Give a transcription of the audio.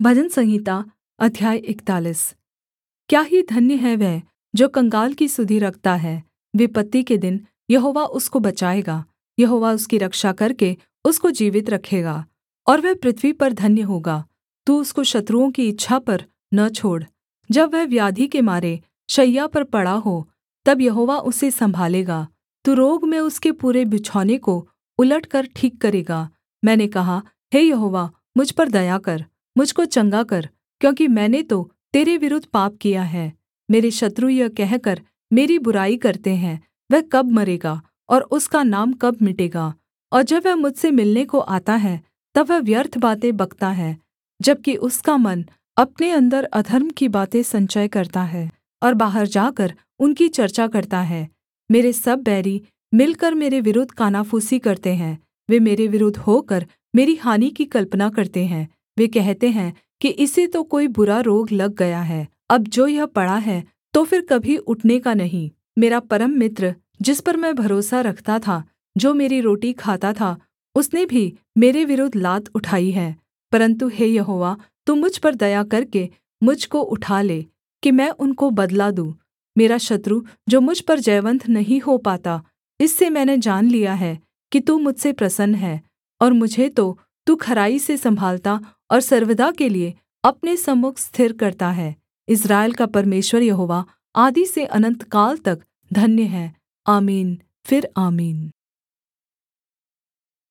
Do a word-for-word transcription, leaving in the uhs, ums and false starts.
भजन संहिता अध्याय इकतालीस। क्या ही धन्य है वह जो कंगाल की सुधि रखता है। विपत्ति के दिन यहोवा उसको बचाएगा। यहोवा उसकी रक्षा करके उसको जीवित रखेगा, और वह पृथ्वी पर धन्य होगा। तू उसको शत्रुओं की इच्छा पर न छोड़। जब वह व्याधि के मारे शैय्या पर पड़ा हो, तब यहोवा उसे सम्भालेगा। तू रोग में उसके पूरे बिछौने को उलटकर ठीक करेगा। मैंने कहा, हे यहोवा, मुझ पर दया कर, मुझको चंगा कर, क्योंकि मैंने तो तेरे विरुद्ध पाप किया है। मेरे शत्रु यह कहकर मेरी बुराई करते हैं, वह कब मरेगा और उसका नाम कब मिटेगा। और जब वह मुझसे मिलने को आता है, तब वह व्यर्थ बातें बकता है, जबकि उसका मन अपने अंदर अधर्म की बातें संचय करता है और बाहर जाकर उनकी चर्चा करता है। मेरे सब बैरी मिलकर मेरे विरुद्ध कानाफूसी करते हैं। वे मेरे विरुद्ध होकर मेरी हानि की कल्पना करते हैं। वे कहते हैं कि इसे तो कोई बुरा रोग लग गया है। अब जो यह पड़ा है तो फिर कभी उठने का नहीं। मेरा परम मित्र जिस पर मैं भरोसा रखता था, जो मेरी रोटी खाता था, उसने भी मेरे विरुद्ध लात उठाई है। परन्तु हे यहोवा, तू मुझ पर दया करके मुझ को उठा ले, कि मैं उनको बदला दूँ। मेरा शत्रु जो मुझ पर जयवन्त नहीं हो पाता, इससे मैंने जान लिया है कि तू मुझसे प्रसन्न है, और मुझे तो तू खराई से सम्भालता और सर्वदा के लिए अपने सम्मुख स्थिर करता है। इस्राएल का परमेश्वर यहोवा आदि से अनन्तकाल तक धन्य है। आमीन फिर आमीन।